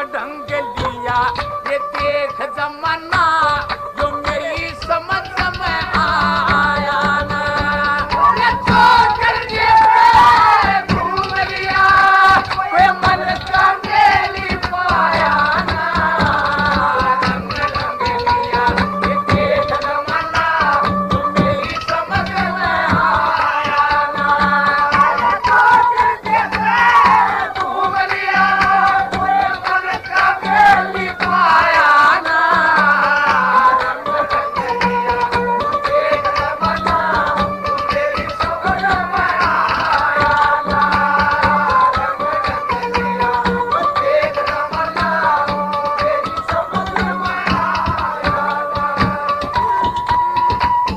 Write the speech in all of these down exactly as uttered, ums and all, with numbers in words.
ढंग लिया ये देख जमाना जो मेरी समझ में आया ना ये तो कर के घूम लिया कोई मन का मेली पाया ना रंग ढंग लिया ये देख जमाना जो मेरी समझ में आया ना तो कर के घूम लिया कोई मन का मेली पाया ना रंग ढंग लिया देख जमाना मेरी समझ में आया ना रंग ढंग लिया देख जमाना मेरी समझ में आया ना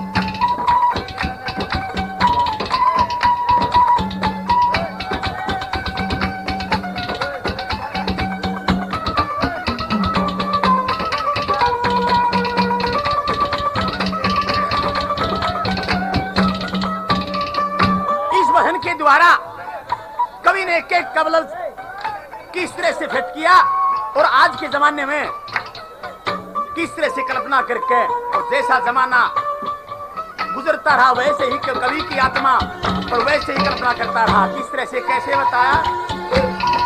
इस वहन के द्वारा कवि ने एक एक कवल किस तरह से फिट किया और आज के जमाने में किस तरह से कल्पना करके और जैसा जमाना गुजरता रहा वैसे ही कवि की आत्मा और वैसे ही कल्पना करता रहा। किस तरह से कैसे बताया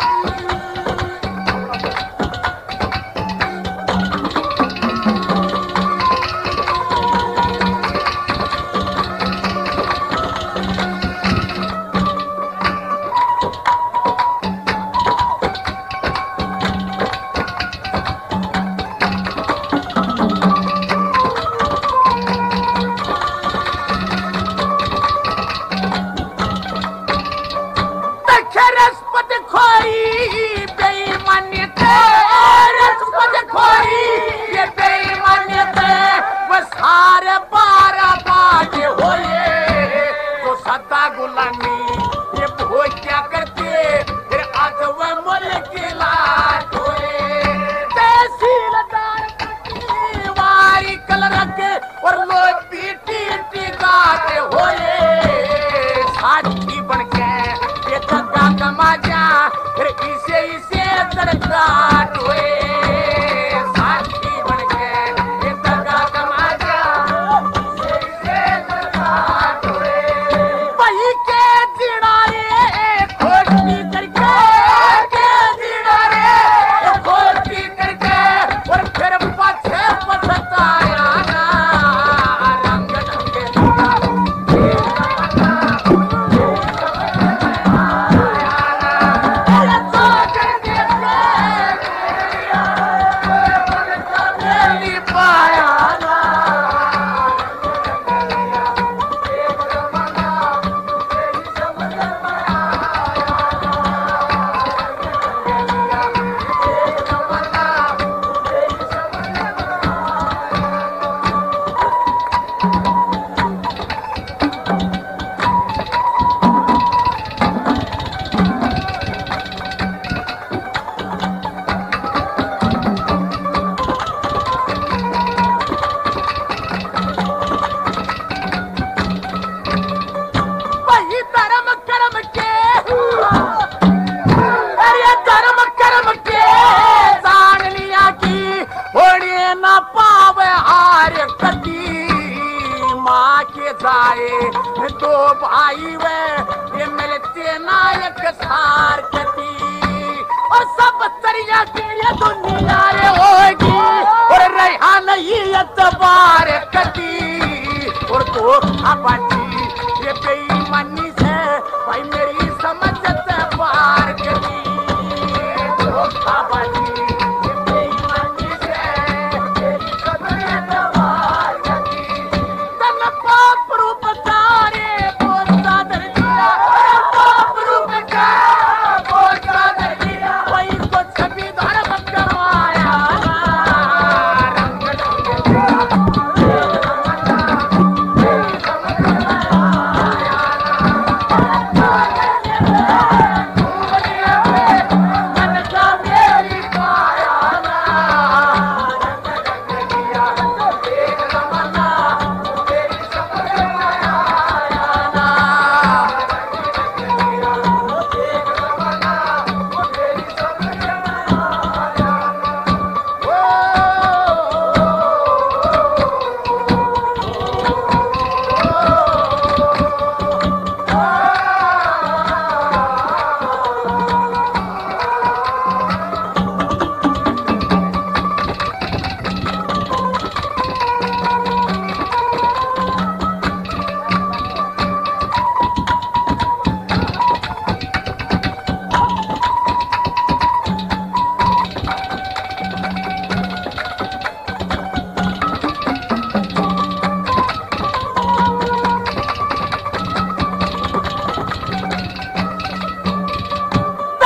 रसपत खोई बेईमानियत रसपत खोई ये बेईमानियत वो सारे बारह बाज होए तो सदा गुलामी ये वो क्या करते फिर आज वह मुल्क लाट होए तहसीलदार वारी कलर के और लोग पीटी टिकाते होए साथी बन के ये दगा कमाजा फिर इसे इसे दरकाट हुए साथी बन के ये दगा कमाजा इसे इसे दरकाट हुए वही के दिनारे खोटी करके के दिनारे खोटी करके और फिर पाछे पछताया ना रंग ढंग वही धर्म कर्म के अरे धर्म कर्म के जान लिया की होड़े न पावे हार कदी माँ के जाए दो भाई वे ये मिलते नायक सार कदी और सब तरिया के ये दुनिया रे होगी और रहा नहीं एतबार कदी और तो बाटी ये बेईमानी से भाई मेरी समझ से पार करी धोखाबाजी ये बेईमानी से मेरी समझ से पार करी तन पाप रूप तारे बोलता दर दिया पाप रूप का बोलता दर दिया वही तो छवि धर्म करवाया रंग ढंग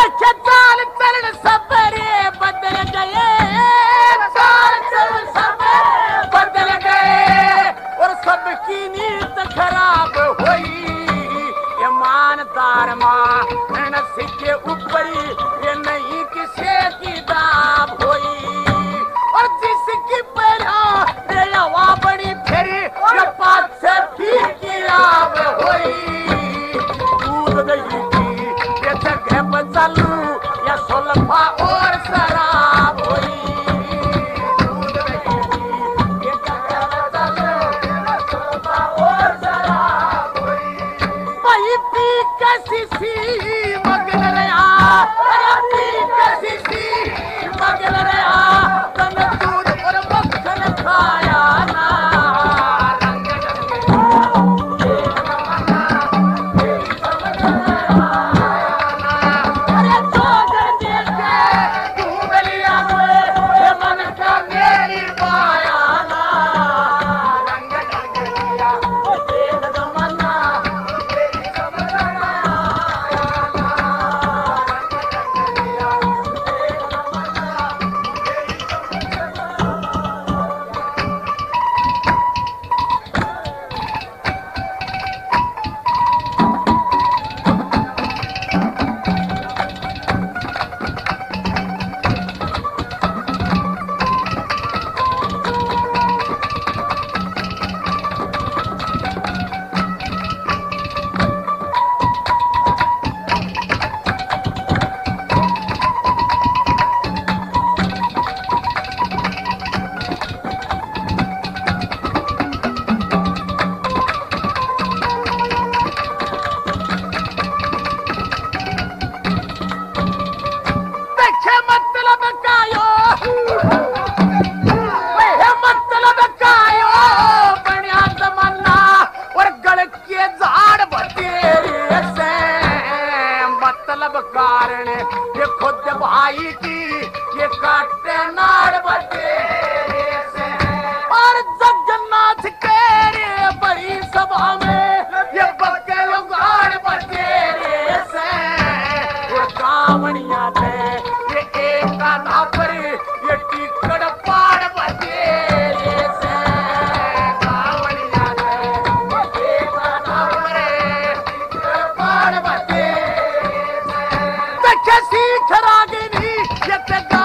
देखे चाल चरण सबरे बदल गए, चाल चरण सबरे बदल गए और सबकी नीयत खराब हुई। ईमानदार मानस के ऊपर ये नहीं किसी की दाब हुई और जिसकी पहला हवा बड़ी फिर ये पाँच से फिर की आब हुई। दूध दही की ये जगह पर चालू या सुल्फा और शराब हुई। दूध दही की ये जगह पर चालू या सुल्फा और शराब हुई। वही पी कैसी सी मगन रहा, अरे पी कैसी सी मगन रहा, तन दूध और मक्खन खाया ना। रंग रंग एक जमाना तेरी समझ में आया ना। अरे चौधर देखे तू गलिया में मन का मेरी पाया ना। रंग रंग लिया एक जमाना तेरी समझ में आया ना। रंग रंग लिया एक जमाना तेरी समझ में देखे मतलब कायो, वह मतलब कायो बनिया जमाना और गल के झाड़ बतेरे से मतलब कारण ये खुद भाई की ये काटे नाड़ बतेरे से और जगन्नाथ के रे बड़ी सभा में ये बके गाड़ बतेरे से और कावड़िया पे ये एक कान्हा पर ये टिकड़ पाड़ बतेरे से। कावड़िया पे ये एक कान्हा पर टिकड़ पाड़ बतेरे से। देखे सीख रागिनी ये ते